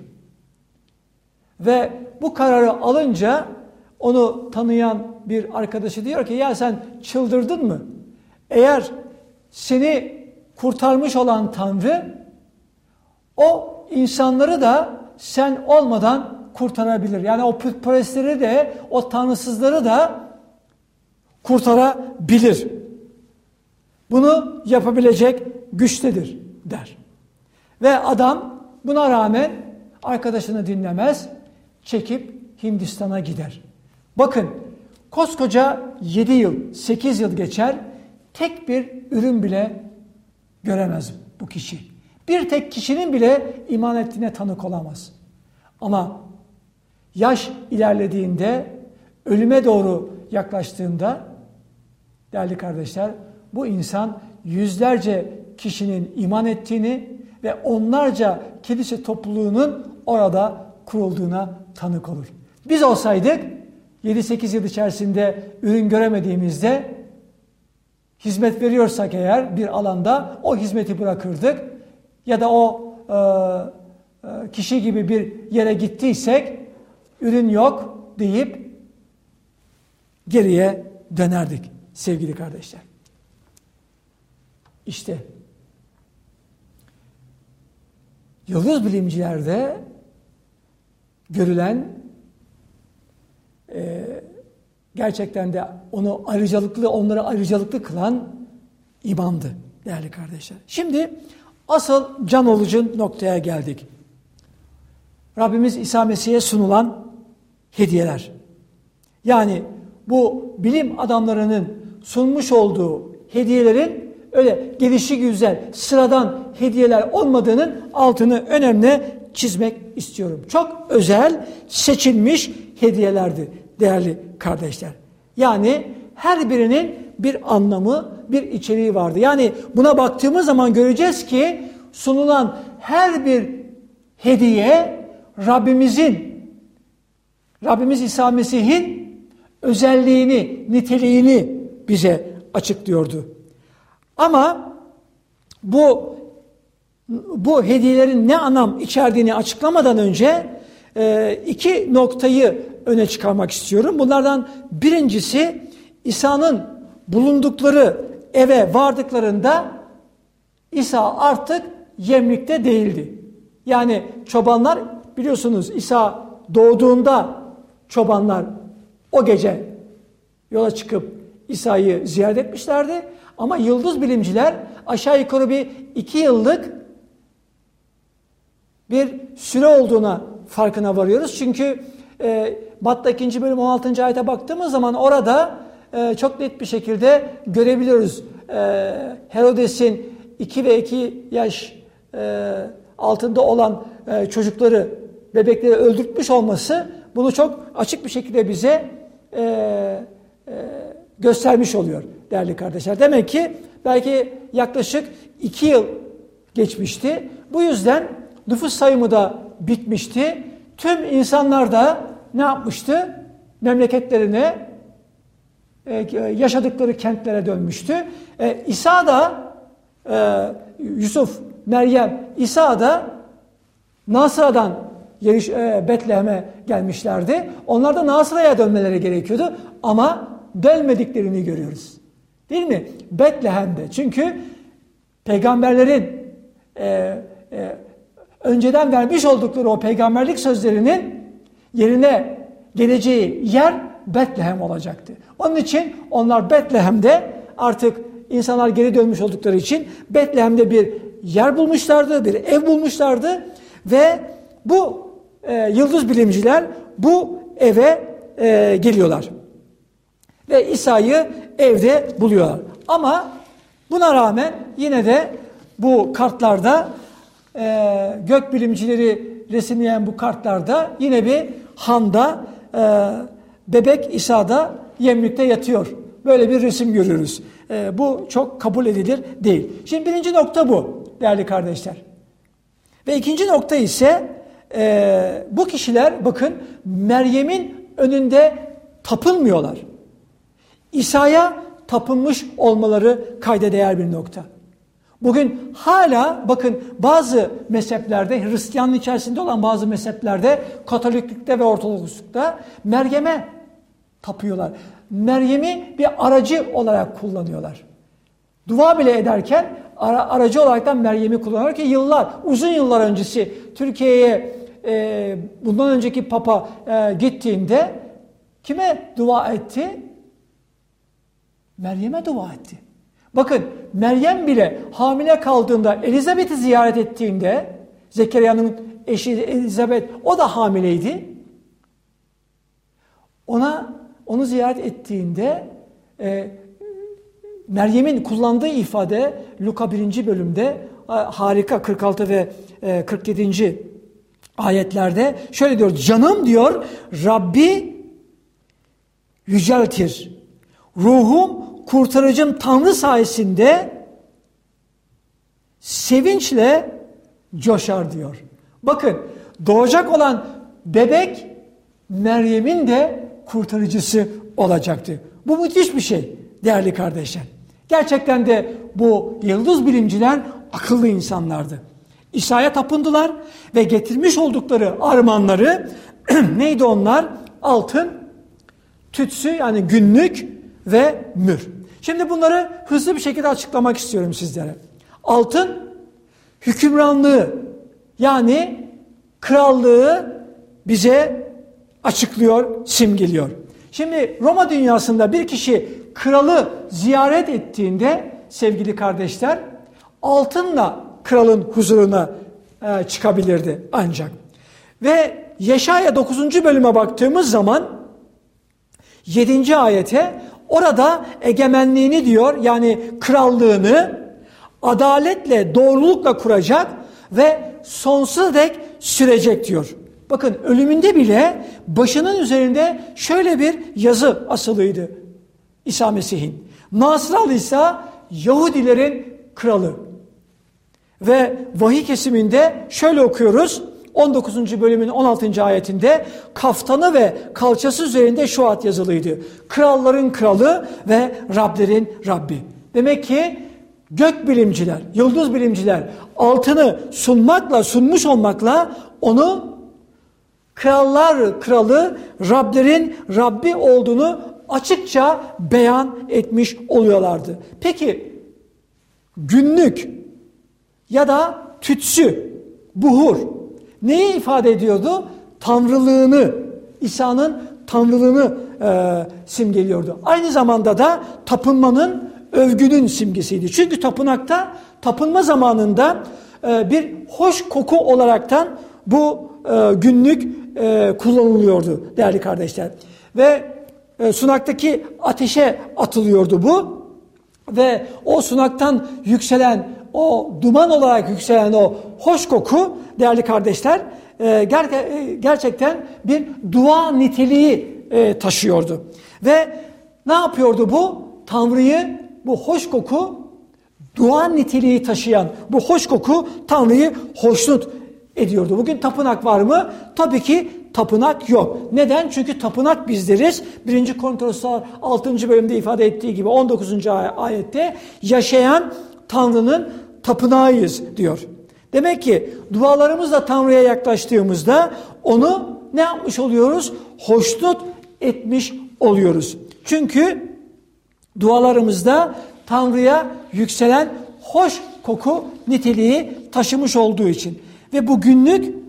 Ve bu kararı alınca onu tanıyan bir arkadaşı diyor ki, ya sen çıldırdın mı? Eğer seni kurtarmış olan Tanrı, o insanları da sen olmadan kurtarabilir. Yani o putperestleri de, o tanrısızları da kurtarabilir. Bunu yapabilecek güçtedir der. Ve adam buna rağmen arkadaşını dinlemez, çekip Hindistan'a gider. Bakın, koskoca yedi yıl, sekiz yıl geçer, tek bir ürün bile göremez bu kişi. Bir tek kişinin bile iman ettiğine tanık olamaz. Ama yaş ilerlediğinde, ölüme doğru yaklaştığında, değerli kardeşler, bu insan yüzlerce kişinin iman ettiğini ve onlarca kilise topluluğunun orada kurulduğuna tanık olur. Biz olsaydık yedi sekiz yıl içerisinde ürün göremediğimizde, hizmet veriyorsak eğer bir alanda o hizmeti bırakırdık ya da o e, e, kişi gibi bir yere gittiysek ürün yok deyip geriye dönerdik sevgili kardeşler. İşte yıldız bilimcilerde görülen e, gerçekten de onu ayrıcalıklı, onları ayrıcalıklı kılan imandı değerli kardeşler. Şimdi asıl can alıcı noktaya geldik. Rabbimiz İsa Mesih'e sunulan hediyeler. Yani bu bilim adamlarının sunmuş olduğu hediyelerin öyle gelişi güzel, sıradan hediyeler olmadığının altını önemli çizmek istiyorum. Çok özel, seçilmiş hediyelerdi değerli kardeşler. Yani her birinin bir anlamı, bir içeriği vardı. Yani buna baktığımız zaman göreceğiz ki sunulan her bir hediye Rabbimizin, Rabbimiz İsa Mesih'in özelliğini, niteliğini bize açıklıyordu. Ama bu bu hediyelerin ne anlam içerdiğini açıklamadan önce e, iki noktayı öne çıkarmak istiyorum. Bunlardan birincisi, İsa'nın bulundukları eve vardıklarında İsa artık yemlikte değildi. Yani çobanlar, biliyorsunuz İsa doğduğunda çobanlar o gece yola çıkıp İsa'yı ziyaret etmişlerdi. Ama yıldız bilimciler aşağı yukarı bir iki yıllık bir süre olduğuna farkına varıyoruz. Çünkü e, Matta ikinci bölüm on altıncı ayete baktığımız zaman orada e, çok net bir şekilde görebiliyoruz. E, Herodes'in iki ve iki yaş e, altında olan e, çocukları, bebekleri öldürtmüş olması bunu çok açık bir şekilde bize e, e, göstermiş oluyor değerli kardeşler. Demek ki belki yaklaşık iki yıl geçmişti. Bu yüzden nüfus sayımı da bitmişti. Tüm insanlar da ne yapmıştı? Memleketlerine, yaşadıkları kentlere dönmüştü. İsa da, Yusuf, Meryem, İsa da Nasıra'dan Betlehem'e gelmişlerdi. Onlar da Nasıra'ya dönmeleri gerekiyordu. Ama dönmediklerini görüyoruz. Değil mi? Betlehem'de. Çünkü peygamberlerin e, e, önceden vermiş oldukları o peygamberlik sözlerinin yerine geleceği yer Betlehem olacaktı. Onun için onlar Betlehem'de, artık insanlar geri dönmüş oldukları için Betlehem'de bir yer bulmuşlardı, bir ev bulmuşlardı ve bu e, yıldız bilimciler bu eve e, geliyorlar. Ve İsa'yı evde buluyorlar. Ama buna rağmen yine de bu kartlarda, e, gök bilimcileri resimleyen bu kartlarda yine bir handa e, bebek İsa da yemlikte yatıyor. Böyle bir resim görüyoruz. E, bu çok kabul edilir değil. Şimdi birinci nokta bu değerli kardeşler. Ve ikinci nokta ise e, bu kişiler bakın Meryem'in önünde tapınmıyorlar. İsa'ya tapınmış olmaları kayda değer bir nokta. Bugün hala bakın bazı mezheplerde, Hristiyanlığın içerisinde olan bazı mezheplerde, Katoliklikte ve Ortodokslukta Meryem'e tapıyorlar. Meryem'i bir aracı olarak kullanıyorlar. Dua bile ederken ara, aracı olaraktan Meryem'i kullanıyorlar ki yıllar, uzun yıllar öncesi Türkiye'ye e, bundan önceki Papa e, gittiğinde kime dua etti? Meryem'e dua etti. Bakın Meryem bile hamile kaldığında, Elizabeth'i ziyaret ettiğinde, Zekeriya'nın eşi Elizabeth, o da hamileydi. Ona onu ziyaret ettiğinde e, Meryem'in kullandığı ifade Luka birinci bölümde e, harika kırk altı ve e, kırk yedinci ayetlerde şöyle diyor: canım diyor Rabbi yüceltir. Ruhum kurtarıcım Tanrı sayesinde sevinçle coşar diyor. Bakın doğacak olan bebek Meryem'in de kurtarıcısı olacaktı. Bu müthiş bir şey değerli kardeşler. Gerçekten de bu yıldız bilimciler akıllı insanlardı. İsa'ya tapındılar ve getirmiş oldukları armağanları neydi onlar? Altın, tütsü yani günlük ve mür. Şimdi bunları hızlı bir şekilde açıklamak istiyorum sizlere. Altın hükümranlığı yani krallığı bize açıklıyor, simgeliyor. Şimdi Roma dünyasında bir kişi kralı ziyaret ettiğinde sevgili kardeşler altınla kralın huzuruna e, çıkabilirdi ancak. Ve Yeşaya dokuzuncu bölüme baktığımız zaman yedinci ayete orada egemenliğini diyor yani krallığını adaletle doğrulukla kuracak ve sonsuza dek sürecek diyor. Bakın ölümünde bile başının üzerinde şöyle bir yazı asılıydı İsa Mesih'in. Nasralı İsa Yahudilerin kralı. Ve vahiy kesiminde şöyle okuyoruz. on dokuzuncu bölümün on altıncı ayetinde kaftanı ve kalçası üzerinde şu ad yazılıydı: kralların kralı ve Rablerin Rabbi. Demek ki gök bilimciler, yıldız bilimciler altını sunmakla, sunmuş olmakla onu krallar kralı, Rablerin Rabbi olduğunu açıkça beyan etmiş oluyorlardı. Peki günlük ya da tütsü, buhur neyi ifade ediyordu? Tanrılığını, İsa'nın tanrılığını e, simgeliyordu. Aynı zamanda da tapınmanın, övgünün simgesiydi. Çünkü tapınakta, tapınma zamanında e, bir hoş koku olaraktan bu e, günlük e, kullanılıyordu değerli kardeşler. Ve e, sunaktaki ateşe atılıyordu bu. Ve o sunaktan yükselen, o duman olarak yükselen o hoş koku değerli kardeşler e, ger- e, gerçekten bir dua niteliği e, taşıyordu. Ve ne yapıyordu bu? Tanrı'yı, bu hoş koku, dua niteliği taşıyan bu hoş koku Tanrı'yı hoşnut ediyordu. Bugün tapınak var mı? Tabii ki tapınak yok. Neden? Çünkü tapınak bizleriz. birinci Korintosluklar altıncı bölümde ifade ettiği gibi on dokuzuncu ayette yaşayan Tanrı'nın tapınağıyız diyor. Demek ki dualarımızla Tanrı'ya yaklaştığımızda onu ne yapmış oluyoruz? Hoşnut etmiş oluyoruz. Çünkü dualarımızda Tanrı'ya yükselen hoş koku niteliği taşımış olduğu için. Ve bu günlük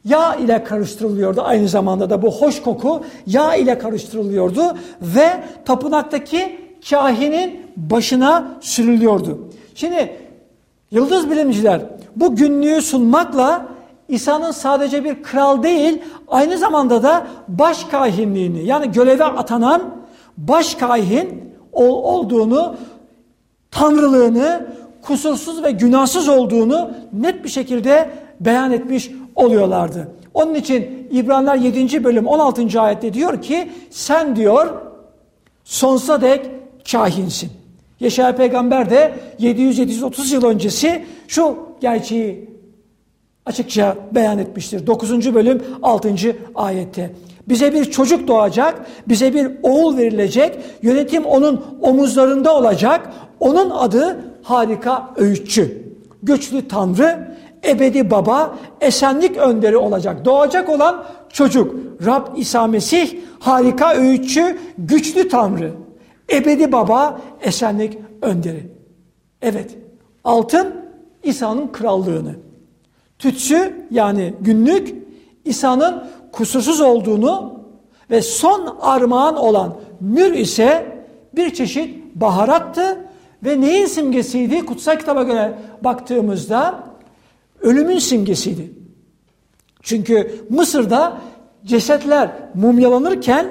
yağ ile karıştırılıyordu. Aynı zamanda da bu hoş koku yağ ile karıştırılıyordu ve tapınaktaki kahinin başına sürülüyordu. Şimdi yıldız bilimciler bu günlüğü sunmakla İsa'nın sadece bir kral değil, aynı zamanda da baş kahinliğini, yani göreve atanan baş kahin olduğunu, tanrılığını, kusursuz ve günahsız olduğunu net bir şekilde beyan etmiş oluyorlardı. Onun için İbraniler yedinci bölüm on altıncı ayette diyor ki, sen diyor sonsuza dek kahinsin. Yeşaya peygamber de yedi yüz yedi yüz otuz yıl öncesi şu gerçeği açıkça beyan etmiştir. dokuzuncu bölüm altıncı ayette. Bize bir çocuk doğacak, bize bir oğul verilecek, yönetim onun omuzlarında olacak, onun adı harika öğütçü, güçlü Tanrı, ebedi baba, esenlik önderi olacak. Doğacak olan çocuk, Rab İsa Mesih, harika öğütçü, güçlü Tanrı, ebedi baba, esenlik önderi. Evet, altın İsa'nın krallığını, tütsü yani günlük İsa'nın kusursuz olduğunu ve son armağan olan mür ise bir çeşit baharattı ve neyin simgesiydi? Kutsal kitaba göre baktığımızda ölümün simgesiydi. Çünkü Mısır'da cesetler mumyalanırken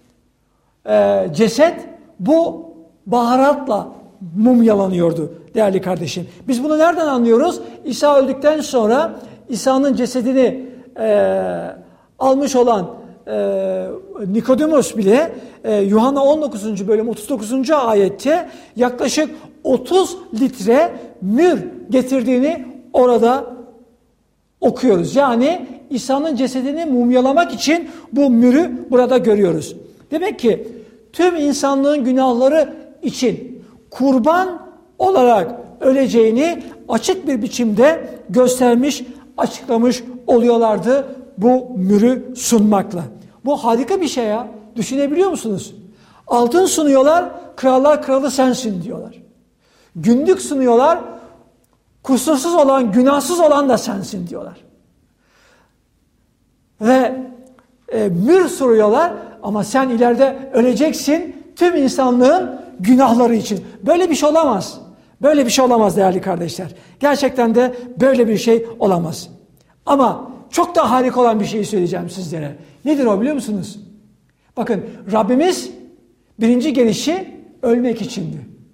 e, ceset bu baharatla mumyalanıyordu değerli kardeşim. Biz bunu nereden anlıyoruz? İsa öldükten sonra İsa'nın cesedini e, almış olan e, Nikodemus bile e, Yuhanna on dokuzuncu bölüm otuz dokuzuncu ayette yaklaşık otuz litre mür getirdiğini orada okuyoruz. Yani İsa'nın cesedini mumyalamak için bu mürü burada görüyoruz. Demek ki tüm insanlığın günahları için kurban olarak öleceğini açık bir biçimde göstermiş, açıklamış oluyorlardı bu mürü sunmakla. Bu harika bir şey ya. Düşünebiliyor musunuz? Altın sunuyorlar, krallar kralı sensin diyorlar. Günlük sunuyorlar, kusursuz olan, günahsız olan da sensin diyorlar. Ve e, mür soruyorlar ama sen ileride öleceksin tüm insanlığın günahları için. Böyle bir şey olamaz. Böyle bir şey olamaz değerli kardeşler. Gerçekten de böyle bir şey olamaz. Ama çok da harika olan bir şeyi söyleyeceğim sizlere. Nedir o biliyor musunuz? Bakın Rabbimiz birinci gelişi ölmek içindi.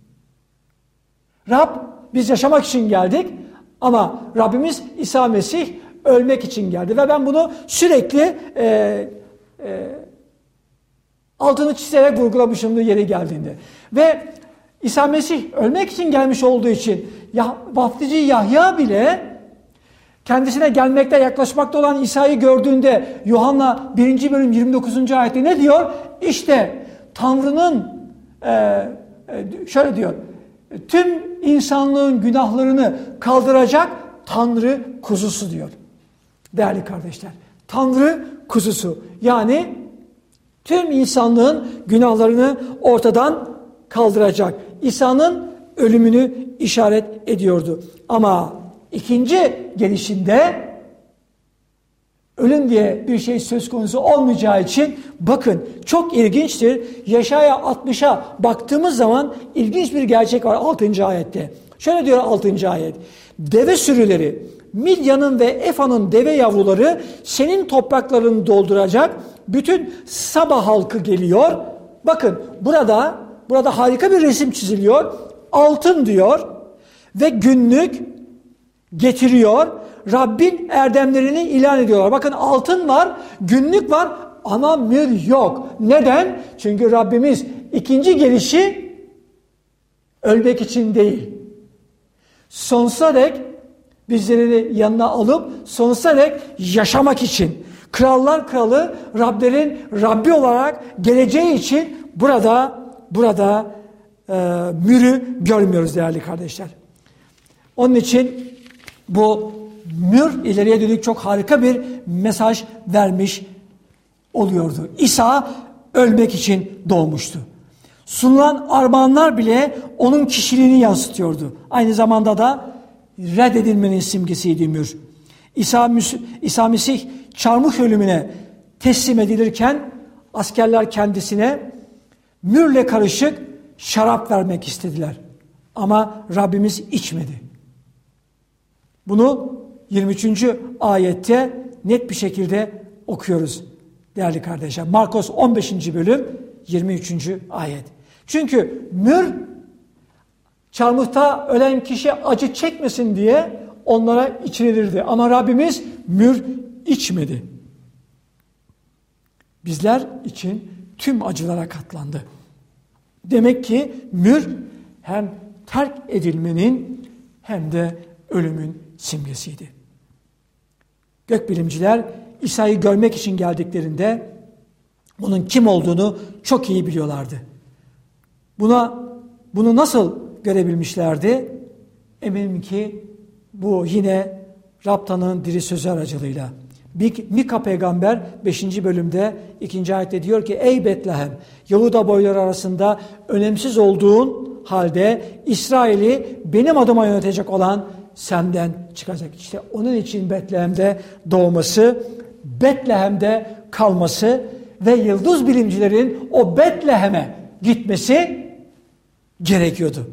Rab biz yaşamak için geldik ama Rabbimiz İsa Mesih ölmek için geldi. Ve ben bunu sürekli e, e, altını çizerek vurgulamışımdır yeri geldiğinde. Ve İsa Mesih ölmek için gelmiş olduğu için ya, vaftizi Yahya bile kendisine gelmekte yaklaşmakta olan İsa'yı gördüğünde Yuhanna birinci bölüm yirmi dokuzuncu ayette ne diyor? İşte Tanrı'nın e, e, şöyle diyor, tüm insanlığın günahlarını kaldıracak Tanrı kuzusu diyor. Değerli kardeşler, Tanrı kuzusu yani tüm insanlığın günahlarını ortadan kaldıracak. İsa'nın ölümünü işaret ediyordu. Ama ikinci gelişinde ölüm diye bir şey söz konusu olmayacağı için bakın çok ilginçtir. Yeşaya altmışa baktığımız zaman ilginç bir gerçek var altıncı ayette. Şöyle diyor altıncı ayet. Deve sürüleri, Midyan'ın ve Efa'nın deve yavruları senin topraklarını dolduracak. Bütün Saba halkı geliyor. Bakın burada burada harika bir resim çiziliyor. Altın diyor ve günlük getiriyor. Rabbin erdemlerini ilan ediyorlar. Bakın altın var, günlük var ama mür yok. Neden? Çünkü Rabbimiz ikinci gelişi ölmek için değil. Sonsuza dek bizleri yanına alıp sonsuza dek yaşamak için. Krallar kralı, Rablerin Rabbi olarak geleceği için burada burada e, mürü görmüyoruz değerli kardeşler. Onun için bu mür ileriye dönük çok harika bir mesaj vermiş oluyordu. İsa ölmek için doğmuştu. Sunulan armağanlar bile onun kişiliğini yansıtıyordu. Aynı zamanda da reddedilmenin simgesiydi mür. İsa, İsa Mesih çarmıh ölümüne teslim edilirken askerler kendisine mürle karışık şarap vermek istediler. Ama Rabbimiz içmedi. Bunu yirmi üçüncü ayette net bir şekilde okuyoruz değerli kardeşler. Markos on beşinci bölüm yirmi üçüncü ayet. Çünkü mür çarmıhta ölen kişi acı çekmesin diye onlara içirilirdi. Ama Rabbimiz mür içmedi. Bizler için tüm acılara katlandı. Demek ki mür hem terk edilmenin hem de ölümün simgesiydi. Gökbilimciler İsa'yı görmek için geldiklerinde onun kim olduğunu çok iyi biliyorlardı. Buna bunu nasıl görebilmişlerdi? Eminim ki bu yine Rab'tanın diri sözü aracılığıyla. Mika peygamber beşinci bölümde ikinci ayette diyor ki ey Betlehem, Yahuda boyları arasında önemsiz olduğun halde İsrail'i benim adıma yönetecek olan senden çıkacak. İşte onun için Betlehem'de doğması, Betlehem'de kalması ve yıldız bilimcilerin o Betlehem'e gitmesi gerekiyordu.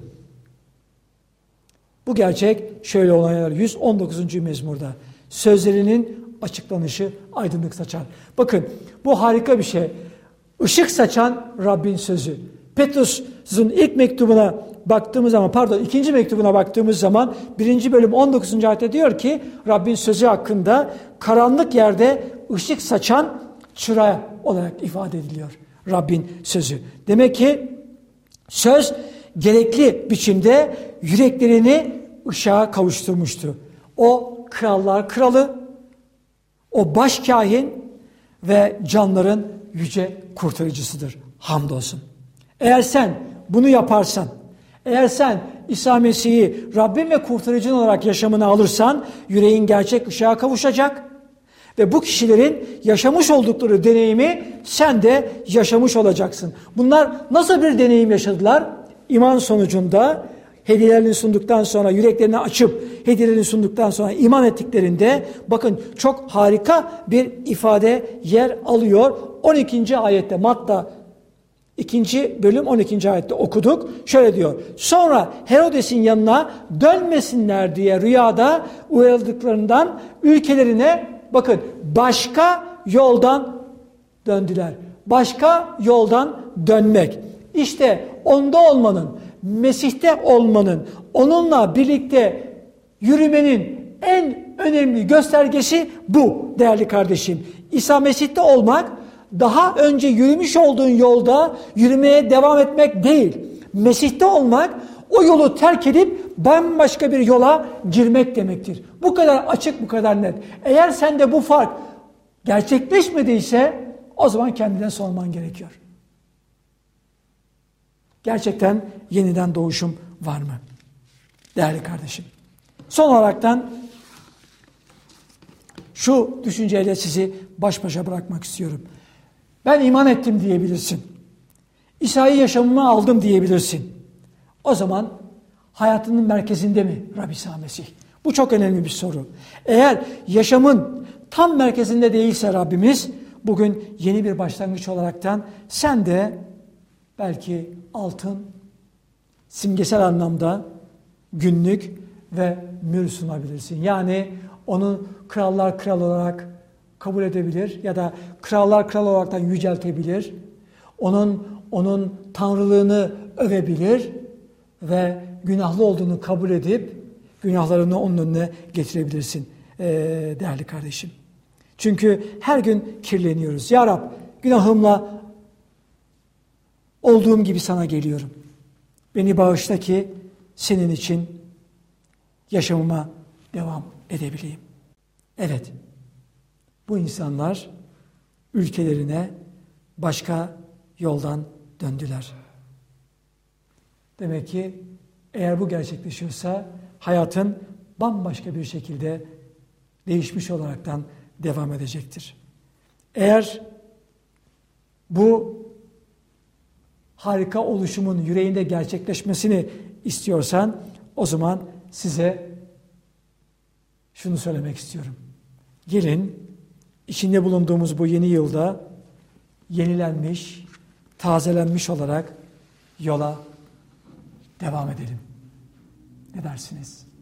Bu gerçek şöyle oluyor yüz on dokuzuncu mezmurda. Sözlerinin açıklanışı aydınlık saçar. Bakın bu harika bir şey. Işık saçan Rabbin sözü. Petrus'un ilk mektubuna baktığımız zaman, pardon ikinci mektubuna baktığımız zaman birinci bölüm on dokuzuncu ayette diyor ki Rabbin sözü hakkında karanlık yerde ışık saçan çıra olarak ifade ediliyor. Rabbin sözü. Demek ki söz gerekli biçimde yüreklerini ışığa kavuşturmuştu. O krallar kralı, o başkâhin ve canların yüce kurtarıcısıdır. Hamdolsun. Eğer sen bunu yaparsan, eğer sen İsa Mesih'i Rabbin ve kurtarıcın olarak yaşamına alırsan, yüreğin gerçek ışığa kavuşacak ve bu kişilerin yaşamış oldukları deneyimi sen de yaşamış olacaksın. Bunlar nasıl bir deneyim yaşadılar? İman sonucunda hediyelerini sunduktan sonra, yüreklerini açıp hediyelerini sunduktan sonra iman ettiklerinde bakın çok harika bir ifade yer alıyor. on ikinci ayette Matta ikinci bölüm on ikinci ayette okuduk. Şöyle diyor. Sonra Herodes'in yanına dönmesinler diye rüyada uyarıldıklarından ülkelerine bakın başka yoldan döndüler. Başka yoldan dönmek. İşte onda olmanın, Mesih'te olmanın, onunla birlikte yürümenin en önemli göstergesi bu değerli kardeşim. İsa Mesih'te olmak, daha önce yürümüş olduğun yolda yürümeye devam etmek değil. Mesih'te olmak, o yolu terk edip bambaşka bir yola girmek demektir. Bu kadar açık, bu kadar net. Eğer sende bu fark gerçekleşmediyse o zaman kendinden sorman gerekiyor. Gerçekten yeniden doğuşum var mı? Değerli kardeşim. Son olaraktan şu düşünceyle sizi baş başa bırakmak istiyorum. Ben iman ettim diyebilirsin. İsa'yı yaşamıma aldım diyebilirsin. O zaman hayatının merkezinde mi Rabbi İsa Mesih? Bu çok önemli bir soru. Eğer yaşamın tam merkezinde değilse Rabbimiz, bugün yeni bir başlangıç olaraktan sen de belki altın, simgesel anlamda günlük ve mür sunabilirsin. Yani onu krallar kral olarak kabul edebilir ya da krallar kral olaraktan yüceltebilir. Onun onun tanrılığını övebilir ve günahlı olduğunu kabul edip günahlarını onun önüne getirebilirsin ee, değerli kardeşim. Çünkü her gün kirleniyoruz. Ya Rab, günahımla olduğum gibi sana geliyorum. Beni bağışla ki senin için yaşamıma devam edebileyim. Evet, bu insanlar ülkelerine başka yoldan döndüler. Demek ki eğer bu gerçekleşiyorsa hayatın bambaşka bir şekilde değişmiş olaraktan devam edecektir. Eğer bu harika oluşumun yüreğinde gerçekleşmesini istiyorsan o zaman size şunu söylemek istiyorum. Gelin içinde bulunduğumuz bu yeni yılda yenilenmiş, tazelenmiş olarak yola devam edelim. Ne dersiniz?